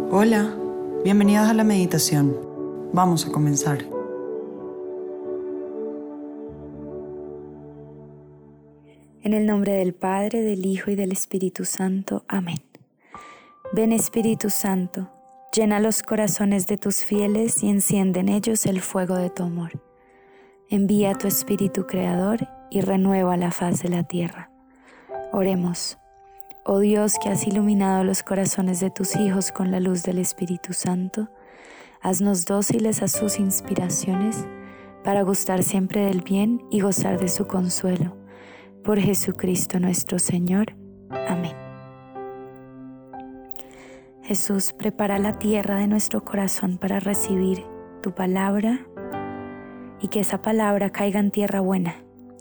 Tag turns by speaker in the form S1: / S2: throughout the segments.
S1: Hola, bienvenidos a la meditación. Vamos a comenzar.
S2: En el nombre del Padre, del Hijo y del Espíritu Santo. Amén. Ven, Espíritu Santo, llena los corazones de tus fieles y enciende en ellos el fuego de tu amor. Envía tu Espíritu Creador y renueva la faz de la tierra. Oremos. Oh Dios, que has iluminado los corazones de tus hijos con la luz del Espíritu Santo, haznos dóciles a sus inspiraciones para gustar siempre del bien y gozar de su consuelo. Por Jesucristo nuestro Señor. Amén. Jesús, prepara la tierra de nuestro corazón para recibir tu palabra y que esa palabra caiga en tierra buena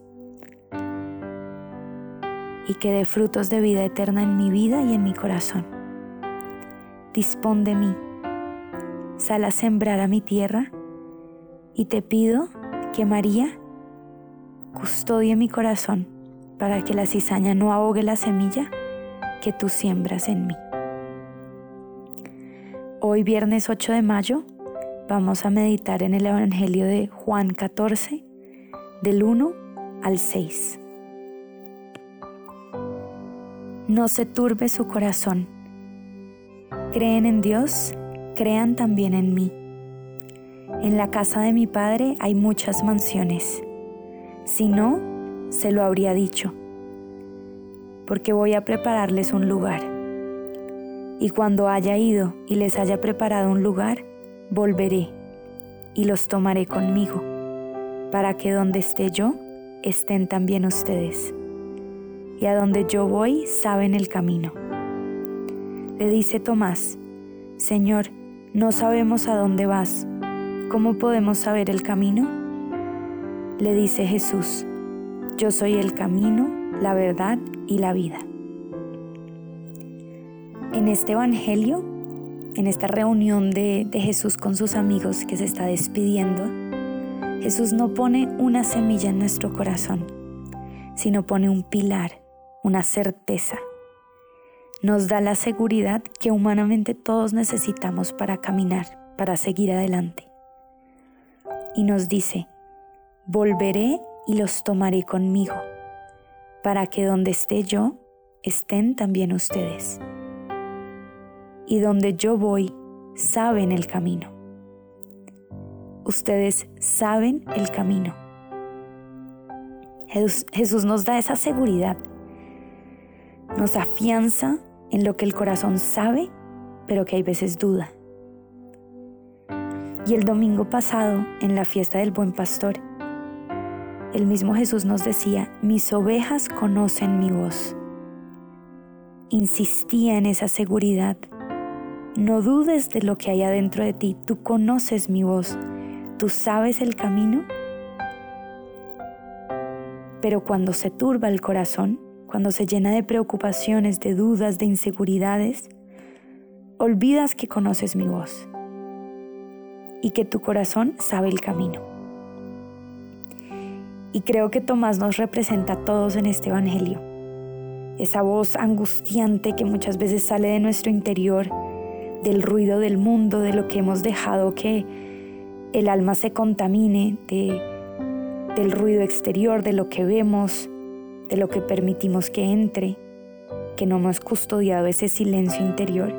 S2: y que dé frutos de vida eterna en mi vida y en mi corazón. Dispón de mí, sal a sembrar a mi tierra y te pido que María custodie mi corazón para que la cizaña no ahogue la semilla que tú siembras en mí. Hoy, viernes 8 de mayo, vamos a meditar en el Evangelio de Juan 14, del 1 al 6. No se turbe su corazón. Creen en Dios, crean también en mí. En la casa de mi Padre hay muchas mansiones. Si no, se lo habría dicho, porque voy a prepararles un lugar. Y cuando haya ido y les haya preparado un lugar, volveré y los tomaré conmigo, para que donde esté yo, estén también ustedes. Y a donde yo voy, saben el camino. Le dice Tomás: Señor, no sabemos a dónde vas. ¿Cómo podemos saber el camino? Le dice Jesús: Yo soy el camino, la verdad y la vida. En este Evangelio, en esta reunión de Jesús con sus amigos que se está despidiendo, Jesús no pone una semilla en nuestro corazón, sino pone un pilar, una certeza. Nos da la seguridad que humanamente todos necesitamos para caminar, para seguir adelante. Y nos dice: volveré y los tomaré conmigo, para que donde esté yo, estén también ustedes. Y donde yo voy, saben el camino. Ustedes saben el camino. Jesús nos da esa seguridad. Nos afianza en lo que el corazón sabe, pero que hay veces duda. Y el domingo pasado, en la fiesta del Buen Pastor, el mismo Jesús nos decía: mis ovejas conocen mi voz. Insistía en esa seguridad. No dudes de lo que hay adentro de ti. Tú conoces mi voz. Tú sabes el camino. Pero cuando se turba el corazón, cuando se llena de preocupaciones, de dudas, de inseguridades, olvidas que conoces mi voz y que tu corazón sabe el camino. Y creo que Tomás nos representa a todos en este Evangelio. Esa voz angustiante que muchas veces sale de nuestro interior, del ruido del mundo, de lo que hemos dejado que el alma se contamine, del ruido exterior, de lo que vemos, de lo que permitimos que entre, que no hemos custodiado ese silencio interior.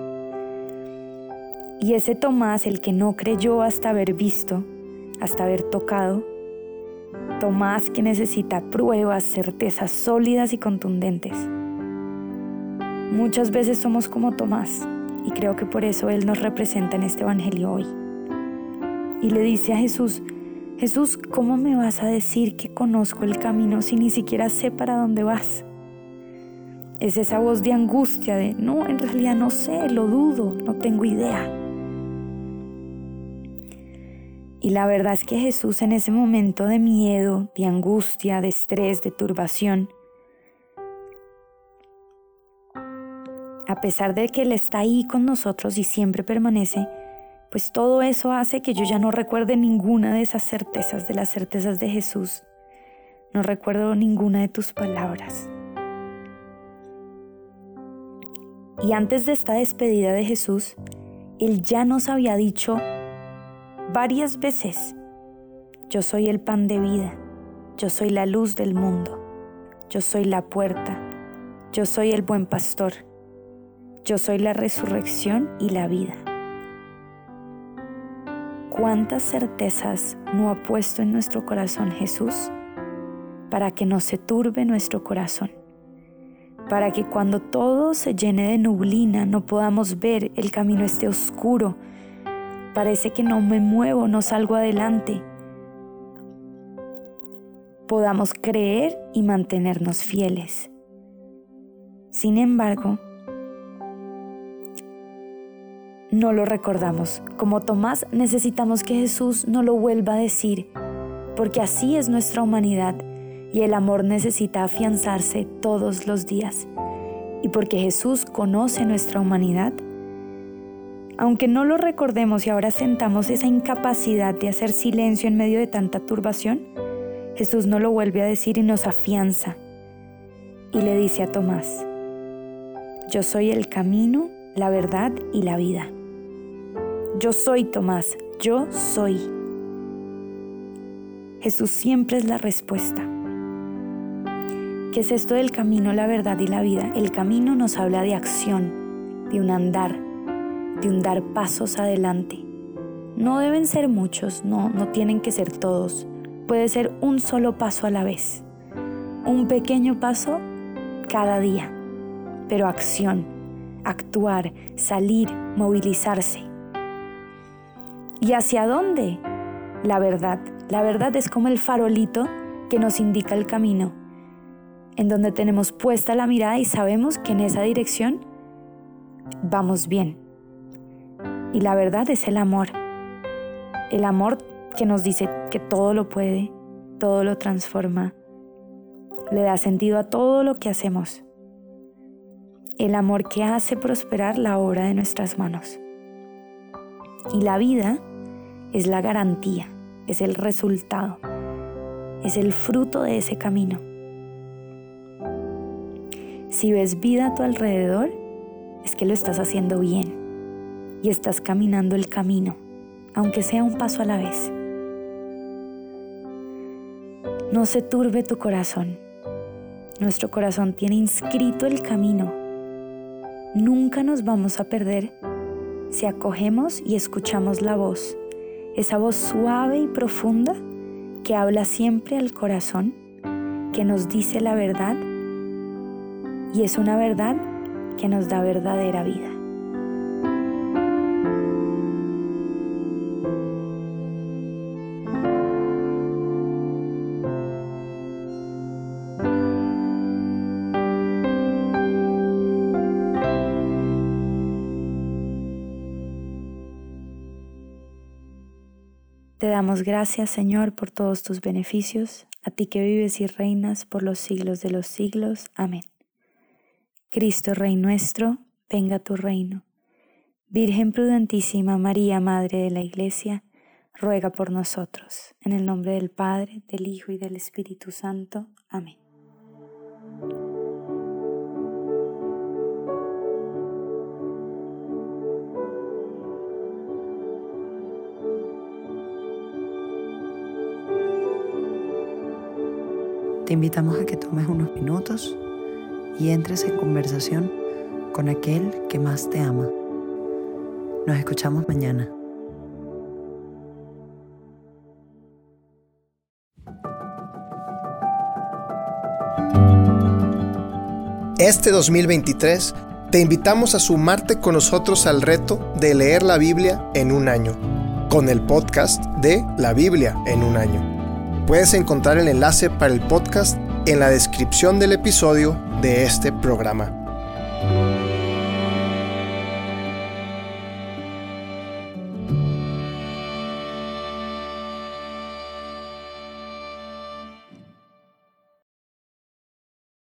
S2: Y ese Tomás, el que no creyó hasta haber visto, hasta haber tocado, Tomás que necesita pruebas, certezas sólidas y contundentes. Muchas veces somos como Tomás, y creo que por eso Él nos representa en este Evangelio hoy. Y le dice a Jesús: Jesús, ¿cómo me vas a decir que conozco el camino si ni siquiera sé para dónde vas? Es esa voz de angustia de: no, en realidad no sé, lo dudo, no tengo idea. Y la verdad es que Jesús, en ese momento de miedo, de angustia, de estrés, de turbación, a pesar de que Él está ahí con nosotros y siempre permanece, pues todo eso hace que yo ya no recuerde ninguna de esas certezas, de las certezas de Jesús. No recuerdo ninguna de tus palabras. Y antes de esta despedida de Jesús, Él ya nos había dicho varias veces: yo soy el pan de vida, yo soy la luz del mundo, yo soy la puerta, yo soy el buen pastor, yo soy la resurrección y la vida. ¿Cuántas certezas no ha puesto en nuestro corazón Jesús para que no se turbe nuestro corazón? Para que cuando todo se llene de neblina no podamos ver, el camino esté oscuro, parece que no me muevo, no salgo adelante, podamos creer y mantenernos fieles. Sin embargo, no lo recordamos. Como Tomás, necesitamos que Jesús nos lo vuelva a decir, porque así es nuestra humanidad y el amor necesita afianzarse todos los días. Y porque Jesús conoce nuestra humanidad, aunque no lo recordemos y ahora sentamos esa incapacidad de hacer silencio en medio de tanta turbación, Jesús nos lo vuelve a decir y nos afianza. Y le dice a Tomás: yo soy el camino, la verdad y la vida. Yo soy Tomás, yo soy. Jesús siempre es la respuesta. ¿Qué es esto del camino, la verdad y la vida? El camino nos habla de acción, de un andar, de un dar pasos adelante. No deben ser muchos, no tienen que ser todos. Puede ser un solo paso a la vez, un pequeño paso cada día, pero acción, actuar, salir, movilizarse. ¿Y hacia dónde? La verdad. La verdad es como el farolito que nos indica el camino, en donde tenemos puesta la mirada y sabemos que en esa dirección vamos bien. Y la verdad es el amor que nos dice que todo lo puede, todo lo transforma, le da sentido a todo lo que hacemos. El amor que hace prosperar la obra de nuestras manos. Y la vida es la garantía, es el resultado, es el fruto de ese camino. Si ves vida a tu alrededor, es que lo estás haciendo bien y estás caminando el camino, aunque sea un paso a la vez. No se turbe tu corazón. Nuestro corazón tiene inscrito el camino. Nunca nos vamos a perder si acogemos y escuchamos la voz, esa voz suave y profunda que habla siempre al corazón, que nos dice la verdad, y es una verdad que nos da verdadera vida. Te damos gracias, Señor, por todos tus beneficios, a ti que vives y reinas por los siglos de los siglos. Amén. Cristo, Rey nuestro, venga a tu reino. Virgen prudentísima María, Madre de la Iglesia, ruega por nosotros. En el nombre del Padre, del Hijo y del Espíritu Santo. Amén.
S1: Te invitamos a que tomes unos minutos y entres en conversación con aquel que más te ama. Nos escuchamos mañana.
S3: Este 2023 te invitamos a sumarte con nosotros al reto de leer la Biblia en un año, con el podcast de La Biblia en un año. Puedes encontrar el enlace para el podcast en la descripción del episodio de este programa.